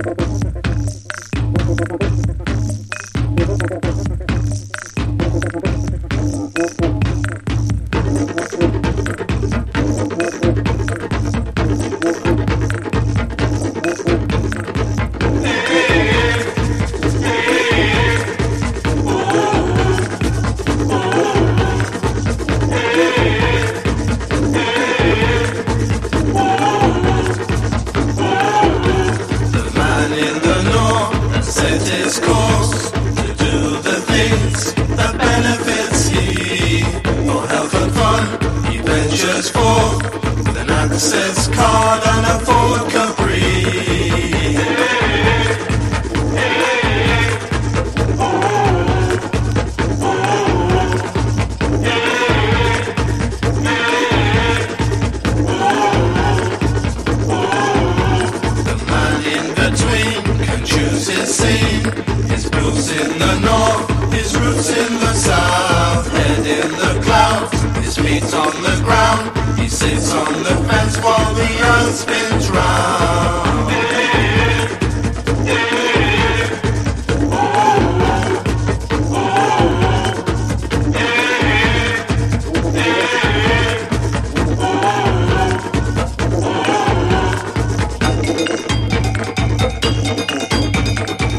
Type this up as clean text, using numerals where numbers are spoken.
Access card and a Ford Capri. The man in between can choose his scene. His roots in the north, his roots in the south. Head in the clouds, his feet on the ground. He sits on the fence while the earth spins round.